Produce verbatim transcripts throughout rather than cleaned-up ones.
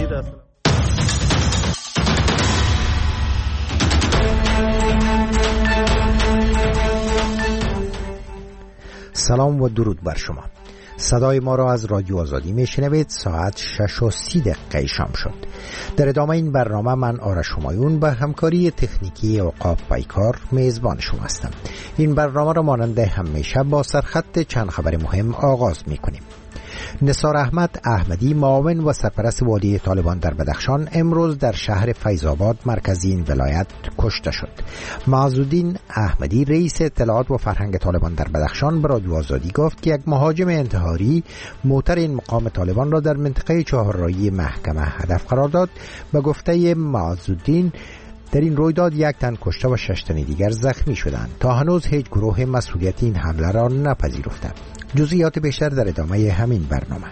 جدید است. سلام و درود بر شما. صدای ما را از رادیو آزادی میشنوید. ساعت شش و سی دقیقه شام شد. در ادامه این برنامه من آرش همایون به همکاری تکنیکی اوقاف پیکار میزبان شما هستم. این برنامه را مانند همیشه با سرخط چند خبر مهم آغاز میکنیم. نثار احمد احمدی، معاون و سرپرست والی طالبان در بدخشان، امروز در شهر فیض‌آباد مرکزی این ولایت کشته شد. معزالدین احمدی، رئیس اطلاعات و فرهنگ طالبان در بدخشان، به رادیو آزادی گفت که یک مهاجم انتحاری موتر این مقام طالبان را در منطقه چهارراهی محکمه هدف قرار داد. به گفته معزالدین، در این رویداد یک تن کشته و شش تن دیگر زخمی شدند. تا هنوز هیچ گروه مسئولیت این حمله را نپذیرفته. جزئیات بیشتر در ادامه همین برنامه.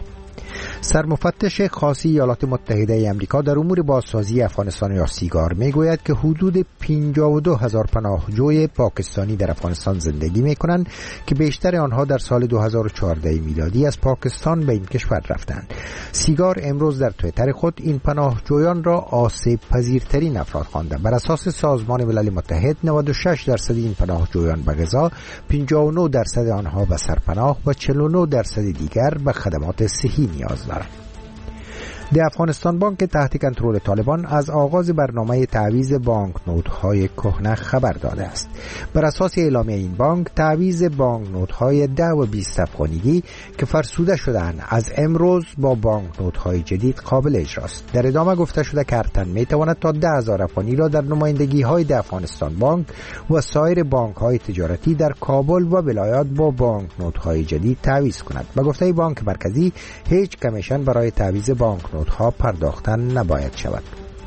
سرمفتش خاص ایالات متحده آمریکا در امور بازسازی افغانستان یا سیگار میگوید که حدود پنجاه و دو هزار پناهجوی پاکستانی در افغانستان زندگی میکنند که بیشتر آنها در سال دو هزار و چهارده میلادی از پاکستان به این کشور رفتند. سیگار امروز در توییتر خود این پناهجویان را آسیب پذیرترین افراد خوانده. بر اساس سازمان ملل متحد، نود و شش درصد این پناهجویان به غذا، پنجاه و نه درصد آنها به سرپناه و چهل و نه درصد دیگر به خدمات صحی نیاز دارند. د افغانستان بانک تحت کنترل طالبان از آغاز برنامه تعویض بانک نوت‌های کهنه خبر داده است. بر اساس اعلامیه این بانک، تعویض بانک نوت‌های ده و بیست افغانیگی که فرسوده شدند از امروز با بانک نوت‌های جدید قابل اجراست. در ادامه گفته شده که هر تن می‌تواند تا ده هزار افغانی را در نمایندگی‌های د افغانستان بانک و سایر بانک‌های تجارتی در کابل و ولایات با بانک نوت‌های جدید تعویض کند. به گفته بانک مرکزی، هیچ کمیشن برای تعویض بانک ها پرداختن نباید شود.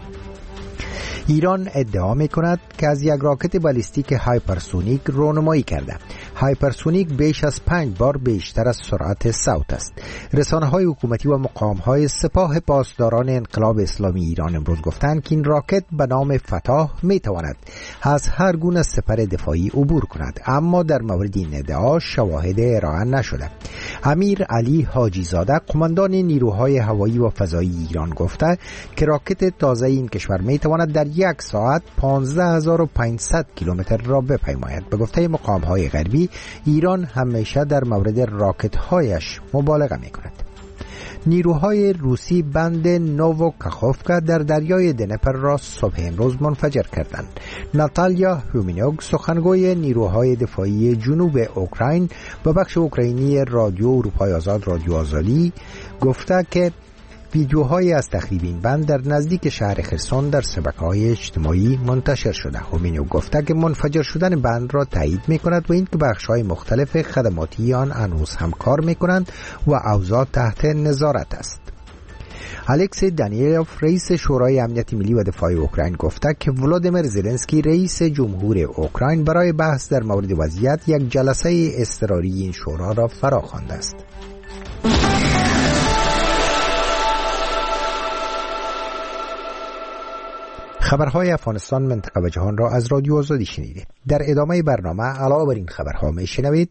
ایران ادعا می کند که از یک راکت بالستیک هایپرسونیک رونمایی کرده. هایپرسونیک بیش از پنج بار بیشتر از سرعت صوت است. رسانه های حکومتی و مقام های سپاه پاسداران انقلاب اسلامی ایران امروز گفتند که این راکت به نام فتح می تواند از هر گونه سپر دفاعی عبور کند، اما در مورد این ادعا شواهد ارائه نشده. امیر علی حاجی زاده، قماندان نیروهای هوایی و فضایی ایران، گفته که راکت تازه این کشور می تواند در یک ساعت پانزده هزار و پانصد کیلومتر را بپیماید. به گفته مقام های غربی، ایران همیشه در مورد راکت هایش مبالغه می کند. نیروهای روسی بند نووکاخوفکا در دریای دنپر را صبح امروز منفجر کردند. ناتالیا هومینوگ، سخنگوی نیروهای دفاعی جنوب اوکراین، به بخش اوکراینی رادیو اروپای آزاد رادیو آزادی گفته که ویدیوهایی از تخریب این بند در نزدیک شهر خرسون در شبکه‌های اجتماعی منتشر شده. هومینوگ گفته که منفجر شدن بند را تایید می‌کند و اینکه بخش‌های مختلف خدماتی آن هنوز هم کار می‌کنند و اوضاع تحت نظارت است. الکس دانیلوف، رئیس شورای امنیت ملی و دفاع اوکراین، گفته که ولادیمیر زلنسکی، رئیس جمهور اوکراین، برای بحث در مورد وضعیت یک جلسه اضطراری این شورا را فراخوانده است. خبرهای افغانستان، منطقه و جهان را از رادیو آزادی شنیدید. در ادامه برنامه علاوه بر این خبرها میشنوید: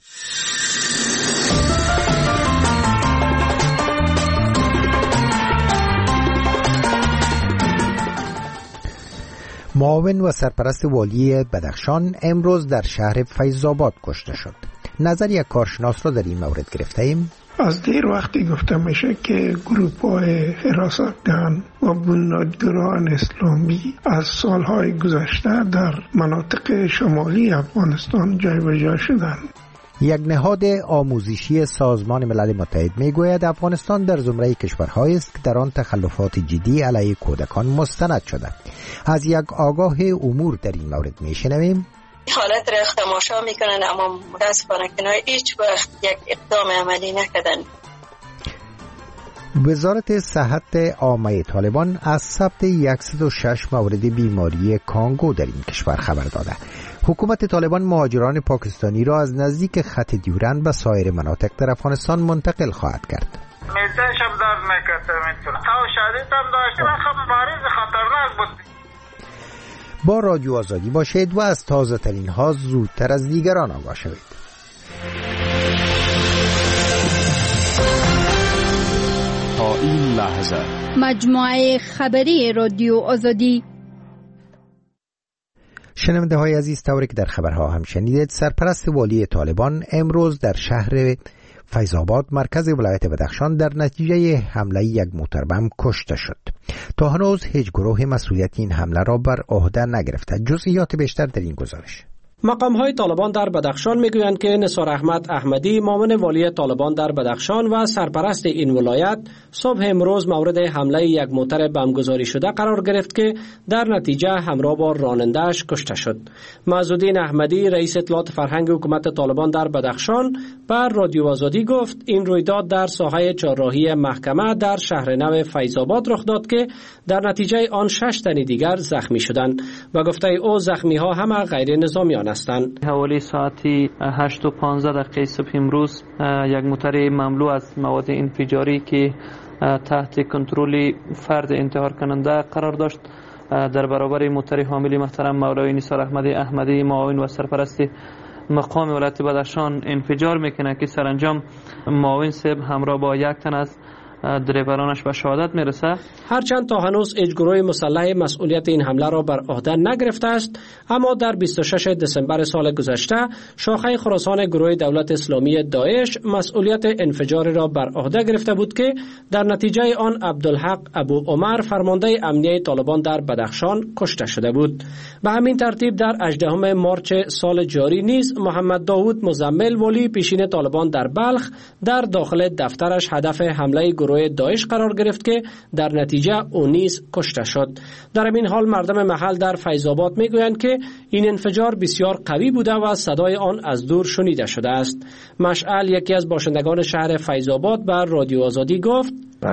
معاون و سرپرست والی بدخشان امروز در شهر فیض‌آباد کشته شد. نظر یک کارشناس را در این مورد گرفته ایم. از دیر وقتی گفته میشه که گروه‌های حراستگان و بنیادگران اسلامی از سالهای گذشته در مناطق شمالی افغانستان جای به جای شدند. یک نهاد آموزشی سازمان ملل متحد میگوید افغانستان در زمره کشورهایی است که در آن تخلفات جدی علیه کودکان مستند شده. از یک آگاه امور در این مورد میشنویم. حالت را تماشا میکنن، اما متاسفانه که هیچ وقت یک اقدام عملی نکردن. وزارت صحت عامه طالبان از ثبت صد و شش مورد بیماری کانگو در این کشور خبر داده. حکومت طالبان مهاجران پاکستانی را از نزدیک خط دیورند به سایر مناطق در افغانستان منتقل خواهد کرد. میزش هم درد نکرده میتونه. تا شدید هم داشته و خب مریض خطرناک بود. با رادیو آزادی باشید و از تازه ترین ها زودتر از دیگران آگاه شوید. تا این لحظه مجموعه خبری رادیو آزادی. شنونده های عزیز، طوری که در خبرها هم شنیدید، سرپرست والی طالبان امروز در شهر فیض‌آباد مرکز ولایت بدخشان در نتیجه حمله یک موتر بم کشته شد. تا هنوز هیچ گروه مسئولیت این حمله را بر عهده نگرفته. جزئیات بیشتر در این گزارش. مقام‌های طالبان در بدخشان میگویند که نثار احمد احمدی، معاون والی طالبان در بدخشان و سرپرست این ولایت، صبح امروز مورد حمله یک موتر بمبگذاری شده قرار گرفت که در نتیجه همراه با راننده‌اش کشته شد. معزالدین احمدی، رئیس اطلاعات فرهنگ حکومت طالبان در بدخشان، بر رادیو آزادی گفت این رویداد در ساحه چهارراهی محکمه در شهر نو فیض‌آباد رخ داد که در نتیجه آن شش تن دیگر زخمی شدند و گفته او زخمی‌ها همه غیر نظامیان هستند. حوالی ساعتی هشت و پانزده دقیقه صبح امروز یک موتر مملو از مواد انفجاری که تحت کنترل فرد انتحار کننده قرار داشت در برابر موتر حامل محترم مولوی نثار احمد احمدی، معاون و سرپرست مقام ولایت بدخشان انفجار میکنه که سرانجام معاون صاحب همراه با یک تن از دریورانش به شهادت میرسه. هرچند تا هنوز هیچ گروه مسلح مسئولیت این حمله را بر عهده نگرفته است، اما در بیست و شش دسامبر سال گذشته شاخه خراسان گروه دولت اسلامی داعش مسئولیت انفجار را بر عهده گرفته بود که در نتیجه آن عبدالحق ابو عمر، فرمانده امنیه طالبان در بدخشان، کشته شده بود. به همین ترتیب در هجدهم مارس سال جاری نیز محمد داوود مزمل، ولی پیشین طالبان در بلخ، در داخل دفترش هدف حمله گروه داعش قرار گرفت که در نتیجه او نیز کشته شد. در این حال مردم محل در فیض‌آباد میگویند که این انفجار بسیار قوی بوده و صدای آن از دور شنیده شده است. مشعل، یکی از باشندگان شهر فیض‌آباد، بر رادیو آزادی گفت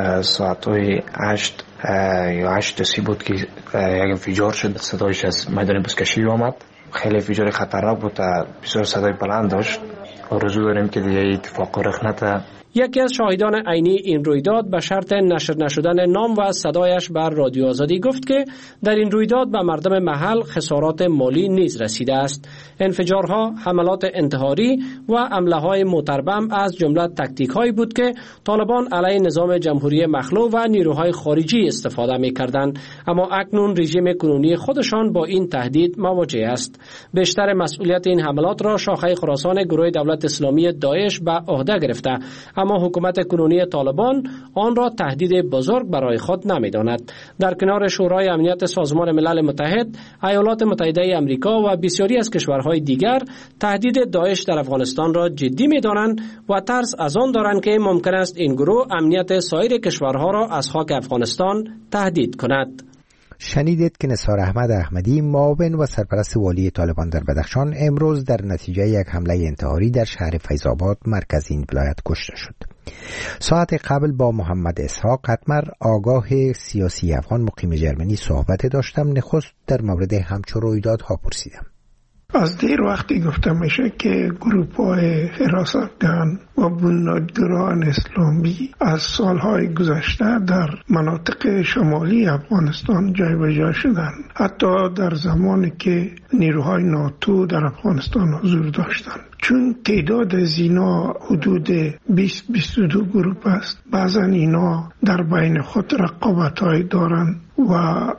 ساعتهای هشت یا هشت سی بود که یک انفجار شد. صدایش از میدان بزکشی آمد. خیلی انفجار خطرناک بود، بسیار صدای بلند داشت. آرزو داریم که دیگه اتفاق رخ نده. یکی از شاهدان عینی این رویداد به شرط نشر نشدن نام و صدایش بر رادیو آزادی گفت که در این رویداد به مردم محل خسارات مالی نیز رسیده است. انفجارها، حملات انتحاری و حمله‌های موتربم از جمله تاکتیک‌هایی بود که طالبان علیه نظام جمهوری مخلوع و نیروهای خارجی استفاده می‌کردند، اما اکنون رژیم کنونی خودشان با این تهدید مواجه است. بیشتر مسئولیت این حملات را شاخه خراسان گروه دولت اسلامی داعش به عهده گرفته، اما حکومت کنونی طالبان آن را تهدید بزرگ برای خود نمی‌داند. در کنار شورای امنیت سازمان ملل متحد، ایالات متحده آمریکا و بسیاری از کشورهای دیگر تهدید داعش در افغانستان را جدی می‌دانند و ترس از آن دارند که ممکن است این گروه امنیت سایر کشورها را از خاک افغانستان تهدید کند. شنیدید که نثار احمد احمدی، معاون و سرپرست والی طالبان در بدخشان، امروز در نتیجه یک حمله انتحاری در شهر فیض‌آباد مرکز این ولایت کشته شد. ساعت قبل با محمد اسحاق قطمر، آگاه سیاسی افغان مقیم جرمنی، صحبت داشتم. نخست در مورد همچون رویدادها پرسیدم. از دیر وقتی گفته میشه که گروه‌های حراستگان و بنیادگران اسلامی از سالهای گذشته در مناطق شمالی افغانستان جای به جای شدن. حتی در زمانی که نیروهای ناتو در افغانستان حضور داشتند. چون تعداد از اینا حدود بیست بیست و دو گروه است، بعضا اینا در بین خود رقابت‌های دارن و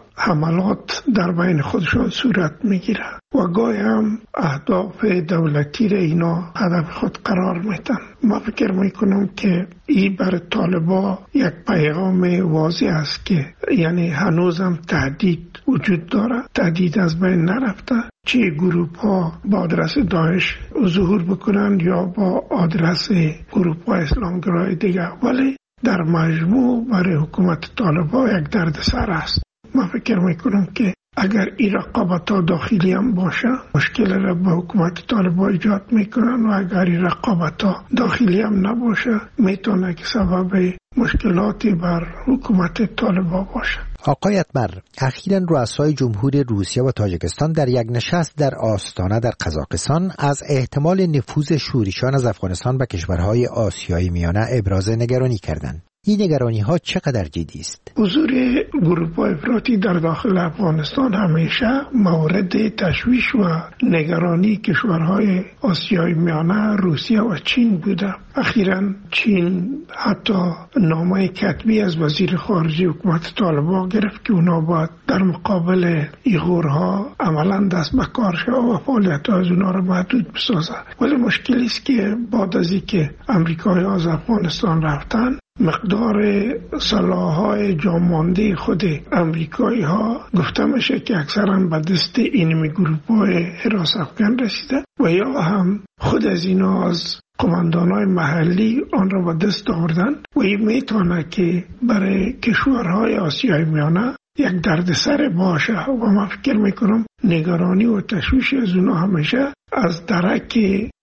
حملات در بین خودشان صورت میگیره و گاهی هم اهداف دولتی را اینا هدف خود قرار میدن. ما فکر میکنم که این بر طالبا یک پیغام واضح است که یعنی هنوزم تهدید وجود داره، تهدید از بین نرفته. چه گروه ها با آدرس داعش ظهور بکنن یا با آدرس گروه ها اسلامگرای دیگه، ولی در مجموع برای حکومت طالبا یک درد سر است. من فکر میکنم که اگر این رقابت ها داخلی هم باشه مشکل را به حکومت طالبا ایجاد میکنن و اگر این رقابت ها داخلی هم نباشه میتونه که سبب مشکلاتی بر حکومت طالبا باشه. آقای اتمر، اخیراً رؤسای جمهور روسیه و تاجیکستان در یک نشست در آستانه در قزاقستان از احتمال نفوذ شوریشان از افغانستان به کشورهای آسیای میانه ابراز نگرانی کردند. این نگرانی ها چقدر جدی است؟ حضور گروه افراطی در داخل افغانستان همیشه مورد تشویش و نگرانی کشورهای آسیای میانه، روسیه و چین بوده. اخیراً چین حتی نامه کتبی از وزیر خارجه حکومت طالبان گرفت که اونا باید در مقابل ایغورها عملاً دست به کار شود و فعالیت از اونا را محدود بسازد. ولی مشکلی است که بعد از اینکه امریکایی‌ها از افغانستان رفتن، مقدار سلاح‌های جامانده خود امریکایی ها گفته میشه که اکثرا به دست اینمی گروه‌های حراس افغان رسیده و یا هم خود از اینا از قماندان‌های محلی آن را به دست آوردن و این میتونه که برای کشورهای آسیای میانه یک دردسر باشه و من فکر میکنم نگرانی و تشویش از اونا همیشه از درک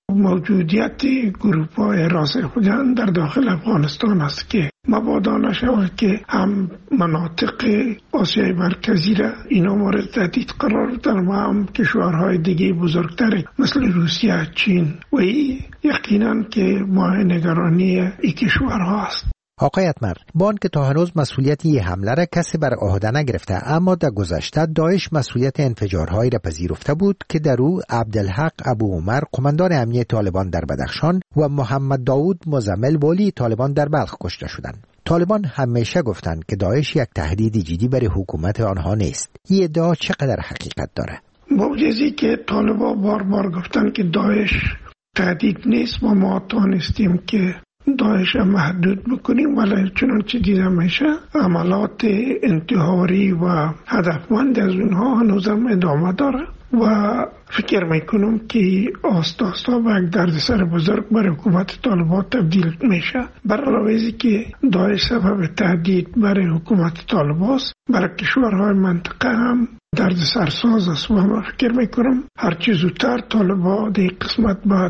موجودیت گروه‌های حراس افغان در داخل افغانستان است که مبادا نشود که هم مناطق آسیای مرکزی را اینا مورد تهدید قرار بدن و هم کشورهای دیگه بزرگتر مثل روسیه، چین و این یقینا که ماه نگرانی این کشورها است. آقای اتمر، با آنکه تا هنوز مسئولیت این حمله را کسی بر عهده نگرفته، اما در گذشته داعش مسئولیت انفجارهایی را پذیرفته بود که در او عبدالحق ابو عمر قماندان امنیه طالبان در بدخشان و محمد داود مزمل والی طالبان در بلخ کشته شدند. طالبان همیشه گفتند که داعش یک تهدید جدی برای حکومت آنها نیست. این ادعا چقدر حقیقت داره؟ موجزی که طالبان بار بار گفتن که داعش تهدید نیست و ما تانستیم که داعش محدود بکنیم، ولی چنانچه دیده میشه عملات انتحاری و هدفمند از اونها هنوزم ادامه داره و فکر میکنم که آستا آستا به یک دردسر بزرگ برای حکومت طالبان تبدیل میشه. برای علاوه که داعش سبب تهدید برای حکومت طالبان برای کشورهای منطقه هم دردسر ساز است و من فکر میکنم هرچی زودتر طالبان در قسمت باید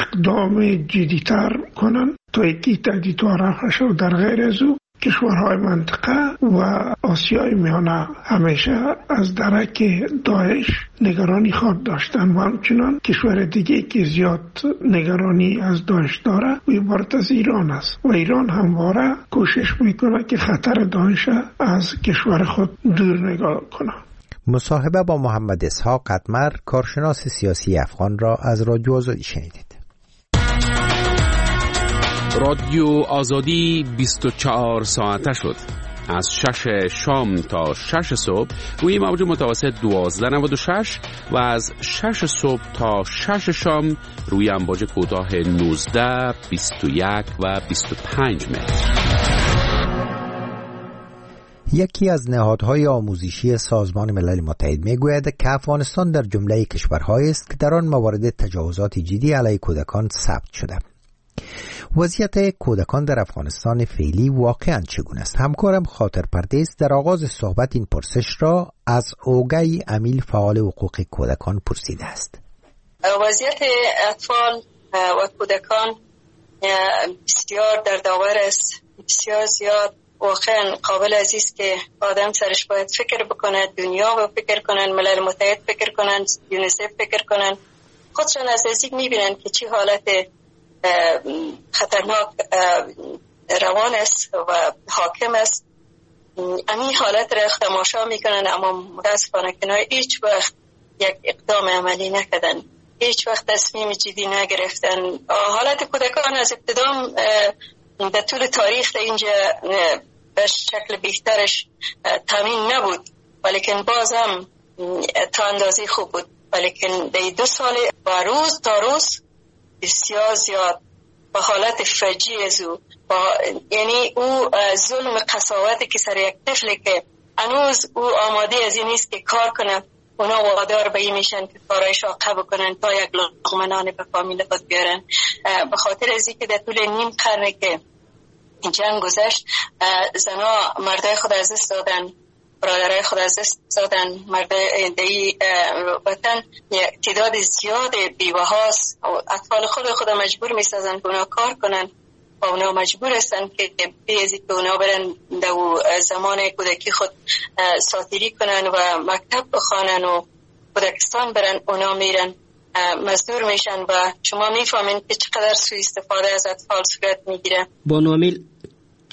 اقدام جدیتر کنن تا یکی تهدیدها رفع شد. در غیر از او کشورهای منطقه و آسیای میانه همیشه از درک داعش نگرانی خود داشتن و همچنان کشور دیگه که زیاد نگرانی از داعش داره و عبارت از ایران است و ایران همواره کوشش میکنه که خطر داعش از کشور خود دور نگاه کنه. مصاحبه با محمد اسحاق اتمر، کارشناس سیاسی افغان را از رادیو آزادی شنیدید. رادیو آزادی بیست و چهار ساعته شد. از شش شام تا شش صبح روی موج متوسط دوازده نود و شش و از شش صبح تا شش شام روی امواج کوتاه نوزده، بیست و یک و بیست و پنج متر. یکی از نهادهای آموزشی سازمان ملل متحد میگوید که افغانستان در جمله کشورهایی است که در آن موارد تجاوزات جدی علیه کودکان ثبت شده. وضعیت کودکان در افغانستان فعلی واقعاً چگونه است؟ همکارم خاطر پردیس در آغاز صحبت این پرسش را از اوگای امیل فعال حقوق کودکان پرسیده است. وضعیت اطفال و کودکان بسیار دردآور است، بسیار زیاد. واقعا قابل عزیز که آدم سرش باید فکر بکنه، دنیا و فکر کنن، ملل متحد فکر کنن، یونیسف فکر کنن، خودشان از نزدیک میبینن که چی حالت خطرناک روان است و حاکم است. همین حالت را تماشا میکنن اما متاسفانه کنار هیچ وقت یک اقدام عملی نکردن، هیچ وقت تصمیم جدی نگرفتن. حالت کودکان از ابتدام در طول تاریخ در اینجا به شکل بهترش تامین نبود، ولیکن باز هم تا اندازه خوب بود، ولیکن در دو سال با روز تا روز بسیار زیاد با حالت فجیع از او با یعنی او ظلم قساوتی که سر یک طفل که هنوز او آماده از این نیست که کار کنه، اونا وادار به این میشن که کارایش آقا بکنن تا یک لقمه نان به فامیل خود بیارن. به خاطر از این که در طول نیم قرن که جنگ گذشت زنا مردای خود از دست دادن، برادرای خود از دست دادن، مردای دی وطن تعداد زیاد بیوه هاست و اطفال خود خود مجبور میسازن که اونا کار کنن و اونا مجبور هستن که بیازی که اونا برن در زمان کودکی خود ساتیری کنن و مکتب بخوانن و کودکستان برن، اونا میرن مزدور میشن و شما میفهمین که چقدر سوء استفاده از اطفال صورت میگیره. بانو امیل،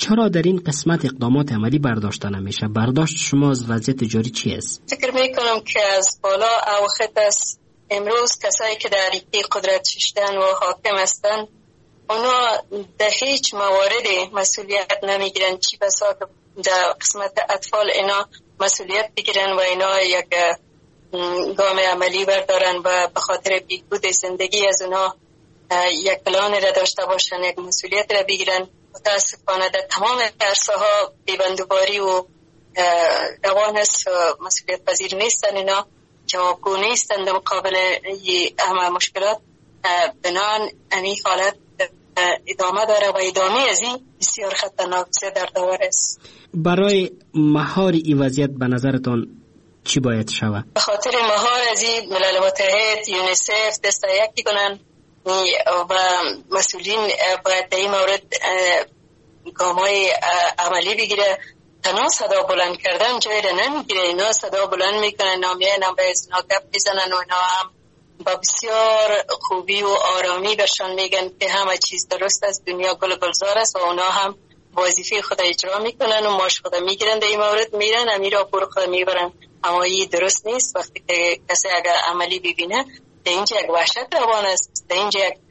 چرا در این قسمت اقدامات عملی برداشته نمیشه؟ برداشت شما از وضعیت جاری چی است؟ فکر میکنم که از بالا او خط است. امروز کسایی که در این قدرت شدن و حاکم هستند اونا در هیچ موارد مسئولیت نمیگیرن، چی بسا که در قسمت اطفال اینا مسئولیت بگیرن و اینا یک گام عملی بردارن و به خاطر بهبود زندگی از اونا یک پلان را داشته باشن، یک مسئولیت را بگیرن. متاسفانه در تمام عرصه ها بیبندوباری و روان است و مسئولیت پذیر نیستن، اینا جوابگو نیستن در مقابل همه مشکلات. بنان امی حالت ادامه داره و ادامه از این بسیار خطرناک در دور است. برای مهار این وضعیت به نظرتان چی باید شود؟ به خاطر مهار از این ملل متحد، یونیسف دست یکی کنن و مسئولین باید در این مورد گام‌های عملی بگیره. تنها صدا بلند کردن جای را نمیگیره، اینا صدا بلند میکنن، نامیان هم به ازنا گپ میزنن و اینا هم با بسیار خوبی و آرامی برشان میگن که همه چیز درست است، دنیا گل گلزار است و اونا هم وظیفه خود اجرا میکنن و ماش خود میگیرن در این مورد میرن امیر را پر خود میبرن. اما این درست نیست. وقتی که کسی اگر عملی ببینه در اینجا یک وحشت روان است، در اینجا یک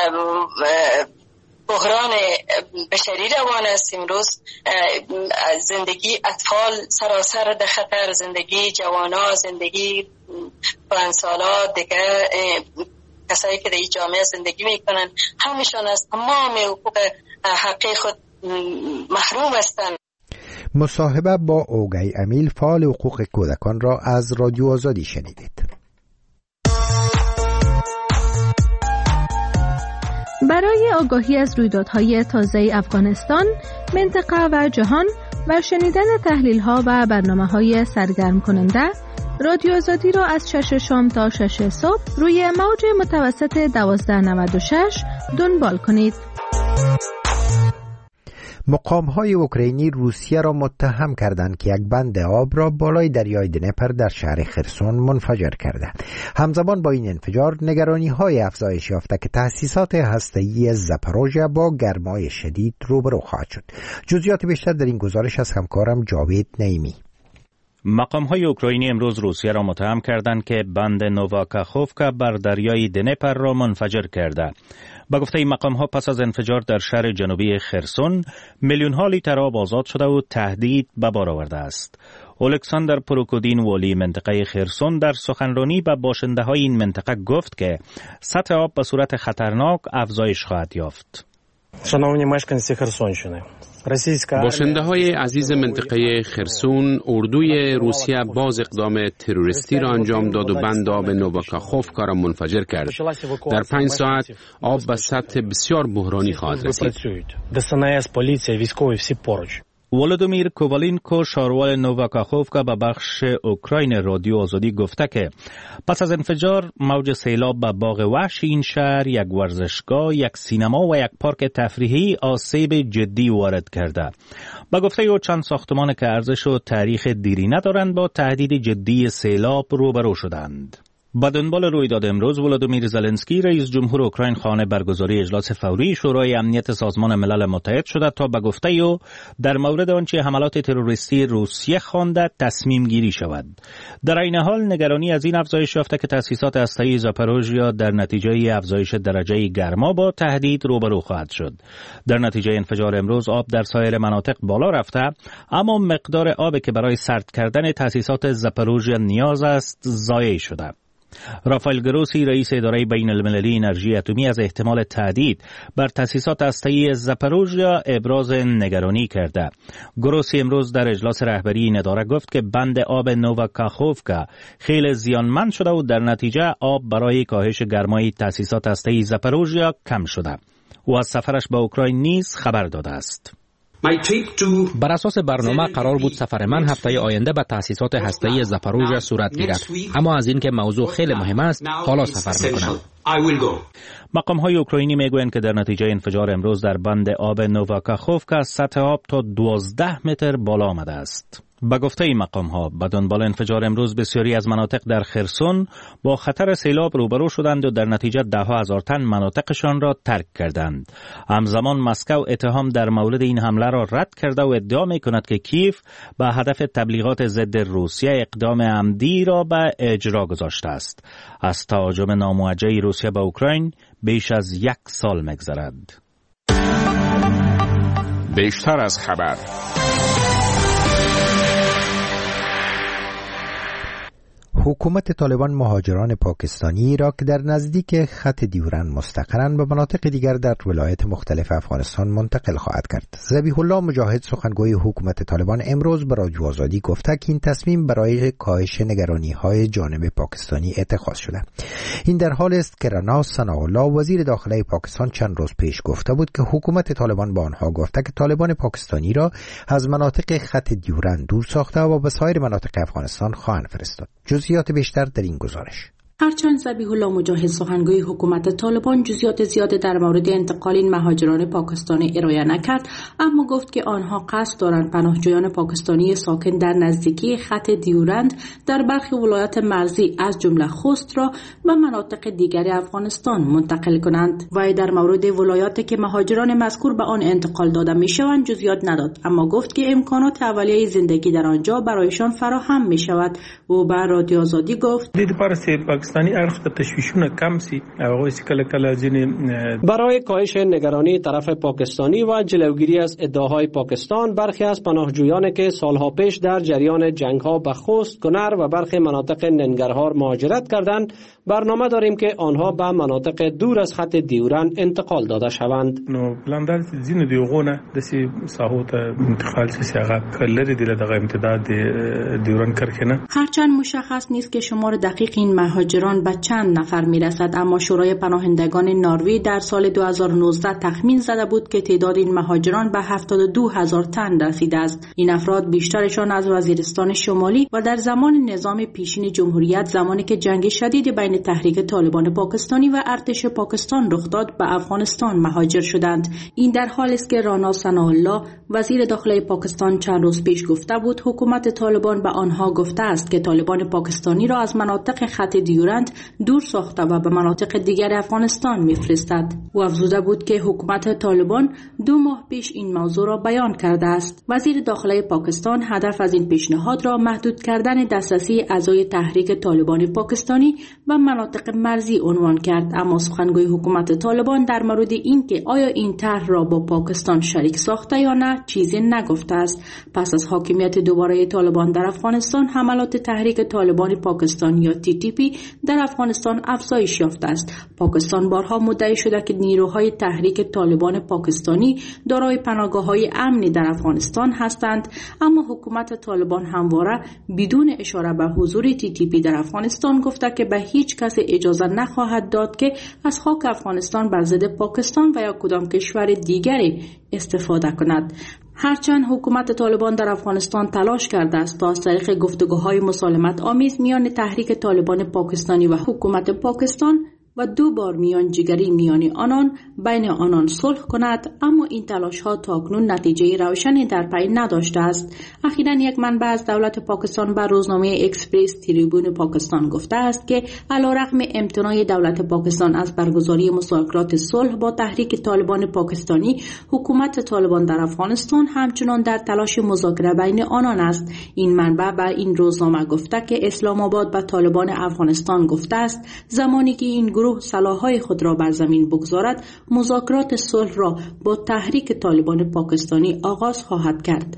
بحران بشری روان است. امروز زندگی اطفال سراسر در خطر، زندگی جوانا، زندگی بلندسالا، دیگه کسایی که در این جامعه زندگی میکنن همیشان از تمام حقوق حقی خود محروم هستند. مصاحبه با اوگی امیل، فعال حقوق کودکان را از رادیو آزادی شنیدید. برای آگاهی از رویدادهای تازه افغانستان، منطقه و جهان و شنیدن تحلیل‌ها و برنامه‌های سرگرم کننده، رادیو آزادی را از شش شام تا شش صبح روی موج متوسط دوازده نود و شش دنبال کنید. مقام‌های اوکراینی روسیه را متهم کردند که یک بند آب را بالای دریای دنپر در شهر خرسون منفجر کرده. همزمان با این انفجار نگرانی‌های افزایش یافته که تأسیسات هسته‌ای زاپاروژیا با گرمای شدید روبرو خواهد شد. جزئیات بیشتر در این گزارش از همکارم جاوید نعیمی. مقام‌های اوکراینی امروز روسیه را متهم کردند که بند نوواکاخوفکا بر دریای دنپر را منفجر کرده. با گفته این مقام‌ها پس از انفجار در شهر جنوبی خرسون میلیون‌ها لیتر آب آزاد شده و تهدید به بار آورده است. الکساندر پروکودین، والی منطقه خرسون، در سخنرانی به باشنده‌های این منطقه گفت که سطح آب به صورت خطرناک افزایش خواهد یافت. شنونی مشکنسی خرسونشونه، باشنده های عزیز منطقه خرسون، اردوی روسیه باز اقدام تروریستی را انجام داد و بند آب نوواکاخوفکا را منفجر کرد. در پنج ساعت آب به سطح بسیار بحرانی خواهد رسید. ولودیمیر کووالینکو، شاروال نوواکاخوفکا، به بخش اوکراین رادیو آزادی گفته که پس از انفجار موج سیلاب به باغ وحش این شهر، یک ورزشگاه، یک سینما و یک پارک تفریحی آسیب جدی وارد کرده. با گفته او چند ساختمان که ارزش و تاریخ دیری ندارند با تهدید جدی سیلاب روبرو شدند. با دنبال رویداد امروز، ولادیمیر زلنسکی رئیس جمهور اوکراین خانه برگزاری اجلاس فوری شورای امنیت سازمان ملل متحد شده تا به گفته او در مورد آنچه حملات تروریستی روسیه خوانده تصمیم گیری شود. در این حال نگرانی از این افزایش یافته که تأسیسات هسته‌ای زاپاروژیا در نتیجه افزایش درجه گرما با تهدید روبرو خواهد شد. در نتیجه انفجار امروز آب در سایر مناطق بالا رفته، اما مقدار آبی که برای سرد کردن تأسیسات زاپاروژیا نیاز است ضایع شده. رافائل گروسی، رئیس اداره بین المللی انرژی اتمی، از احتمال تهدید بر تأسیسات هسته‌ای زاپاروژیا ابراز نگرانی کرده. گروسی امروز در اجلاس رهبری این اداره گفت که بند آب نوواکاخوفکا خیلی زیانمند شده و در نتیجه آب برای کاهش گرمای تأسیسات هسته‌ای زاپاروژیا کم شده. او از سفرش به اوکراین نیز خبر داده است. بر اساس برنامه قرار بود سفر من هفته آینده به تأسیسات هسته‌ای زاپاروژیا صورت گیرد، اما از اینکه موضوع خیلی مهم است حالا سفر می‌کنم. مقام‌های اوکراینی میگویند که در نتیجه انفجار امروز در بند آب نوواکاخوفکا سطح آب تا دوازده متر بالا آمده است. به گفته این مقام ها به دنبال انفجار امروز بسیاری از مناطق در خرسون با خطر سیلاب روبرو شدند و در نتیجه ده ها هزار تن مناطقشان را ترک کردند. همزمان مسکو اتهام در مورد این حمله را رد کرده و ادعا می کند که کیف به هدف تبلیغات ضد روسیه اقدام عمدی را به اجرا گذاشته است. از تهاجم ناموجه روسیه به اوکراین بیش از یک سال می‌گذرد. بیشتر از خبر. حکومت طالبان مهاجران پاکستانی را که در نزدیک خط دیورند مستقرند به مناطق دیگر در ولایات مختلف افغانستان منتقل خواهد کرد. ذبیح الله مجاهد سخنگوی حکومت طالبان امروز به رادیو آزادی گفته که این تصمیم برای کاهش نگرانی‌های جانب پاکستانی اتخاذ شده. این در حالی است که رنا ثناءالله وزیر داخله پاکستان چند روز پیش گفته بود که حکومت طالبان با آنها گفته که طالبان پاکستانی را از مناطق خط دیورند دور ساخته و به سایر مناطق افغانستان خواهند فرستاد. جزئیات بیشتر در این گزارش. هرچند ذبیح الله مجاهد سخنگوی حکومت طالبان جزئیات زیاده در مورد انتقال این مهاجران پاکستانی ارائه نکرد، اما گفت که آنها قصد دارند پناهجویان پاکستانی ساکن در نزدیکی خط دیورند در برخی ولایات مرزی از جمله خوست را به مناطق دیگر افغانستان منتقل کنند. وی در مورد ولایاتی که مهاجران مذکور به آن انتقال داده میشوند جزئیات نداد، اما گفت که امکانات اولیه زندگی در آنجا برایشان فراهم می شود. او به رادیو آزادی گفت برای کاهش نگرانی طرف پاکستانی و جلوگیری از ادعاهای پاکستان، برخی از پناهجویانی که سالها پیش در جریان جنگ‌ها به خوست، کنر و برخی مناطق ننگرهار مهاجرت کردند، برنامه داریم که آنها به مناطق دور از خط دیورند انتقال داده شوند. نو بلندر زین دیوغونه دسی ساحوت انتقال سیاغا کلری دیل دغه امتداد دیورند کرکنه. هرچند مشخص نیست که شمار دقیق این مهاجران به چند نفر میرسد، اما شورای پناهندگان نروژ در سال دو هزار و نوزده تخمین زده بود که تعداد این مهاجران به هفتاد و دو هزار تن رسیده است. این افراد بیشترشان از وزیرستان شمالی و در زمان نظام پیشین جمهوریت، زمانی که جنگ شدید بین تحریک طالبان پاکستانی و ارتش پاکستان رخ داد، به افغانستان مهاجر شدند. این در حالی است که رانا ثناءالله وزیر داخله پاکستان چند روز پیش گفته بود حکومت طالبان به آنها گفته است که طالبان پاکستانی را از مناطق خط دیورند دور ساخته و به مناطق دیگر افغانستان میفرستد. او افزوده بود که حکومت طالبان دو ماه پیش این موضوع را بیان کرده است. وزیر داخله پاکستان هدف از این پیشنهاد را محدود کردن دسترسی اعضای تحریک طالبان پاکستانی و مناطق مرزی عنوان کرد، اما سخنگوی حکومت طالبان در مورد این که آیا این طرح را با پاکستان شریک ساخته یا نه چیزی نگفته است. پس از حاکمیت دوباره طالبان در افغانستان، حملات تحریک طالبان پاکستان یا تی تی پی در افغانستان افزایش یافته است. پاکستان بارها مدعی شده که نیروهای تحریک طالبان پاکستانی دارای پناهگاه‌های امنی در افغانستان هستند، اما حکومت طالبان همواره بدون اشاره به حضور تی تی پی در افغانستان گفته که به هیچ کس اجازه نخواهد داد که از خاک افغانستان بر ضد پاکستان و یا کدام کشور دیگری استفاده کند. هرچند حکومت طالبان در افغانستان تلاش کرده است تا از طریق گفتگوهای مسالمت آمیز میان تحریک طالبان پاکستانی و حکومت پاکستان و دو بار میان جگری میان آنان بین آنان صلح کند، اما این تلاش ها تاکنون نتیجه روشنی در پی نداشته است. اخیراً یک منبع از دولت پاکستان به روزنامه اکسپرس تریبون پاکستان گفته است که علیرغم امتناع دولت پاکستان از برگزاری مذاکرات صلح با تحریک طالبان پاکستانی، حکومت طالبان در افغانستان همچنان در تلاش مذاکره بین آنان است. این منبع به این روزنامه گفته که اسلام آباد به طالبان افغانستان گفته است زمانی که این گروه سلاح‌های خود را بر زمین بگذارد، مذاکرات صلح را با تحریک طالبان پاکستانی آغاز خواهد کرد.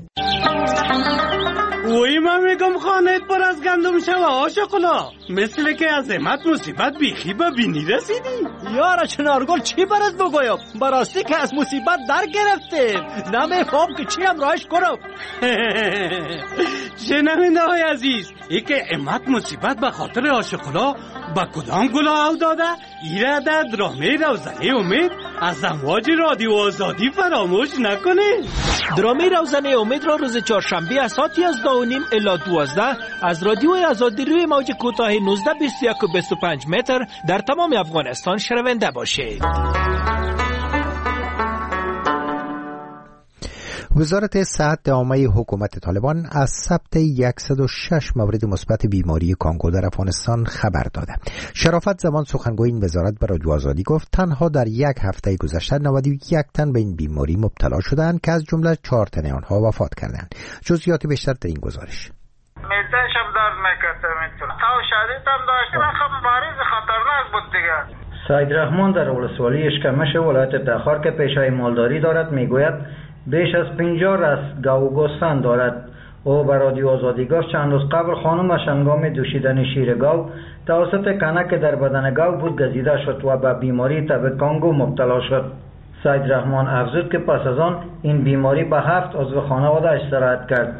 وای من میگم خانه پر از گندم شوه عاشقلا، مثل که عظمت مصیبت بیخی به بینی رسیدی. یارا چنارگل چی برات بگویم؟ براستی که از مصیبت در گرفتیم، نمیفهم که چی هم راهش کنم. شنونده های عزیز، ای که امت مصیبت به خاطر عاشقلا با کدام گلا او داده؟ ایره در درامه روزنه امید از امواج رادیو آزادی فراموش نکنه. درامه روزنه امید را روز چهارشنبه از ساعت یازده و نیم الی دوازده از رادیو آزادی روی موج کوتاه نوزده بیست و یک و بیست و پنج متر در تمام افغانستان شنونده باشید. وزارت صحت عامه حکومت طالبان از ثبت صد و شش مورد مثبت بیماری کانگو در افغانستان خبر داده. شرافت زمان سخنگوی این وزارت به رادیو آزادی گفت تنها در یک هفته گذشته نود و یک تن به این بیماری مبتلا شدند که از جمله چهار تن آنها وفات کردند. جزئیات بیشتر در این گزارش. میدهشم درد میکرده میتونه تا شدیدم داشتیم خب مریض خطرناک بود دیگه. سید رحمان در ولسوالی اشکمش ولایت تخار که پیشه‌ی مالداری دارد میگوید بیش از پنجاه رس گاو و گوسفند دارد. او به رادیو آزادی گفت چند روز قبل خانمش هنگام دوشیدن شیر گاو توسط کنک در بدن گاو بود گزیده شد و به بیماری تب کانگو مبتلا شد. سید رحمان افزود که پس از آن این بیماری به هفت عضو خانواده‌اش سرایت کرد.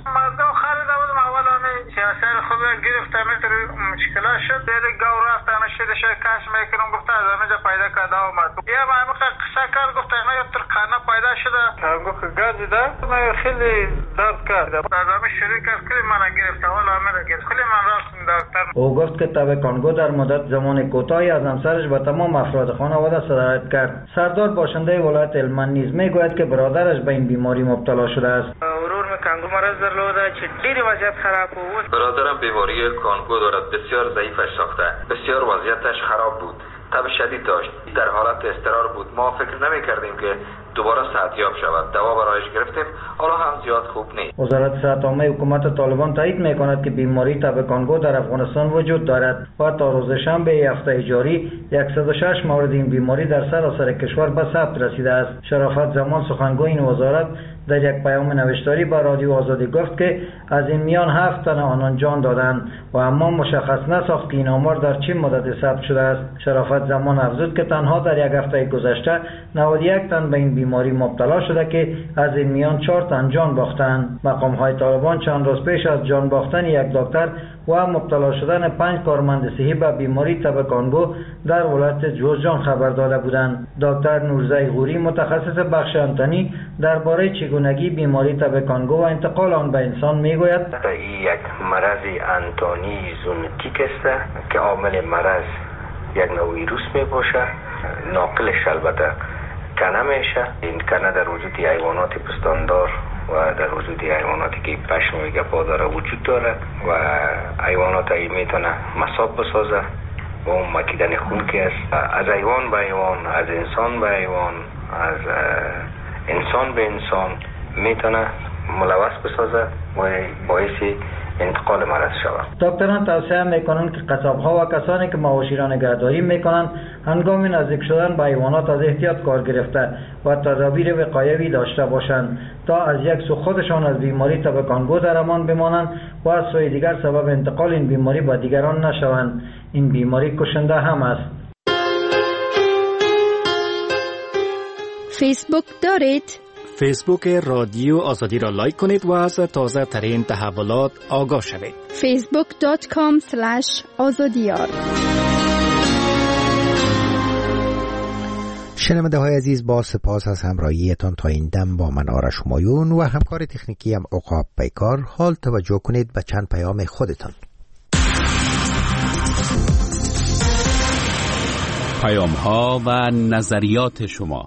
سر خود گرفته میتر مشکلات شد دیگه گاو رفت همه شده شد کش میکنم گفته از همه جا پیدا کرده آمد یه ما همه قصه کرد گفته همه یه ترکانه پیدا شده همگو که گازی ده خیلی درد کرد از همه شروع کرد کلی من گرفته ولی همه را گرفت کلی من رفتم دکتر. او گفت که تب کانگو در مدت زمان کوتاهی از همسرش به تمام افراد خانواده سرایت کرد. سردار باشنده ولایت هلمند نیز میگوید که برادرش به این بیماری مبتلا شده است. ورور می کانگو مرض درلوده چه دیری وضعیت خراب بود. برادرم بیماری کانگو دارد، بسیار ضعیفش ساخته، بسیار وضعیتش خراب بود، تب شدید داشت، در حالت اضطرار بود. ما فکر نمی کردیم که دوباره صحتیاب شود. دوا برایش گرفتیم، حالا هم زیاد خوب نیست. وزارت صحت عامه حکومت طالبان تایید می کند که بیماری تب کانگو در افغانستان وجود دارد و تا روز شنبه هفته جاری صد و شش مورد این بیماری در سراسر کشور به ثبت رسیده است. شرافت زمان سخنگوی این وزارت در یک پیام نوشتاری با رادیو آزادی گفت که از این میان هفت تن آنان جان دادند و اما مشخص نساخت که این آمار در چه مدت ثبت شده است. شرافت زمان افزود که تنها در یک هفته گذشته نود و یک تن به این بیماری مبتلا شده که از این میان چهار تن جان باختند. مقام های طالبان چند روز پیش از جان باختن یک دکتر و مبتلا شدن پنج کارمند صحی به بیماری تب کانگو در ولایت جوزجان خبر داده بودند. دکتر نورزی غوری متخصص بخش انتنی درباره چگونگی بیماری تب کانگو و انتقال آن به انسان میگوید این یک مرض انتانی زونوتیک است که عامل مرض یک نوع ویروس می باشه. ناقلش البته کنه میشه. این کنه در وجود حیوانات پستاندار و در وجود حیواناتی که پشم و گپا داره وجود داره و حیوانات ای میتونه مصاب بسازه و اون مکیدن خون که است از حیوان به حیوان، از انسان به حیوان، از انسان به انسان میتونه ملوث بسازه و باعث انتقال مرض شود. دکتران توصیه میکنند که قصاب‌ها و کسانی که مواشی را نگهداری میکنند هنگام نزدیک شدن به حیوانات از احتیاط کار گرفته و تدابیر وقایوی داشته باشند تا از یک سو خودشان از بیماری تب کانگو در امان بمانند و از سوی دیگر سبب انتقال این بیماری به دیگران نشوند. این بیماری کشنده هم است. فیسبوک دارید؟ فیسبوک رادیو آزادی را لایک کنید و از تازه ترین تحولات آگاه شوید. فیسبوک دات کام اسلش آزادیار. شنونده های عزیز، با سپاس از همراهیتان تا این دم با من آرش همایون و همکار تکنیکی هم عقاب پیکار. حال توجه کنید به چند پیام خودتان. پیام ها و نظریات شما.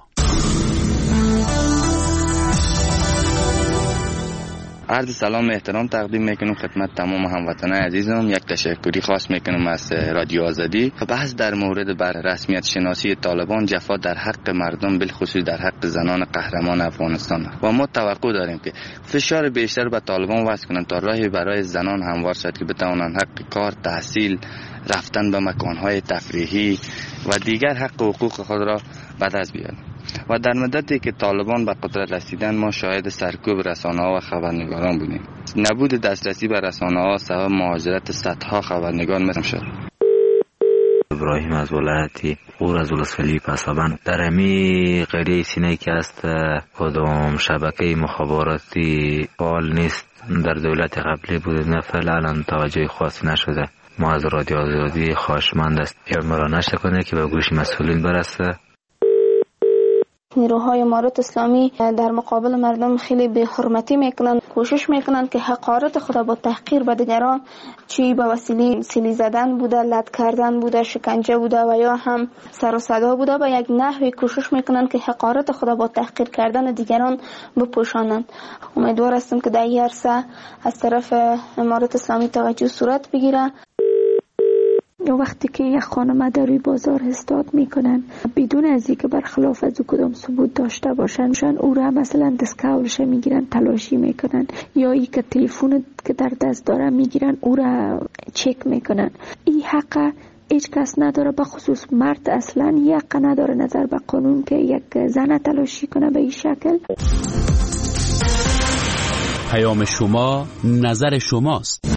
عرض سلام احترام تقدیم میکنم خدمت تمام هموطنان عزیزم. یک تشکری خاص میکنم از رادیو آزادی. بحث در مورد بر رسمیت شناسی طالبان، جفا در حق مردم، بالخصوص در حق زنان قهرمان افغانستان و ما توقع داریم که فشار بیشتر به طالبان وضع کنند تا راهی برای زنان هموار شد که بتوانند حق کار، تحصیل، رفتن به مکانهای تفریحی و دیگر حق و حقوق خود را به دست بیارند. و در مدتی که طالبان به قدرت رسیدن ما شاهد سرکوب رسانه‌ها و خبرنگاران بودیم. نبود دسترسی به رسانه‌ها سبب مهاجرت صدها خبرنگار مثل شد. ابراهیم از ولایتی غور از ولسوالی پسابند. در همی قریه سینه که است کدام شبکه مخابراتی فعال نیست، در دولت قبلی بود، نه فعلا توجه خاصی نشده. ما از رادیو آزادی خواهشمند است یا مرا نشته کنه که به گوش مسئولین برسه. نیروهای امارت اسلامی در مقابل مردم خیلی به حرمتی میکنن، کوشش میکنن که حقارت خود با تحقیر به دیگران، چی به وسیله سیلی زدن بوده، لط کردن بوده، شکنجه بوده و یا هم سر و صدا بوده، به یک نحوی کوشش میکنن که حقارت خود با تحقیر کردن دیگران بپوشانند. امیدوار هستم که در این عرصه از طرف امارت اسلامی توجه صورت بگیره. وقتی که یک خانم در روی بازار استاد میکنن بدون از اینکه برخلاف از کدام ثبوت داشته باشن، او را مثلا دستکاولش میگیرن، تلاشی میکنن، یا ای که تلفن که در دست داره میگیرن او را چک میکنن. این حق هیچ کس نداره، به خصوص مرد اصلا یک حق نداره نظر به قانون که یک زن تلاشی کنه به این شکل. پیام شما نظر شماست.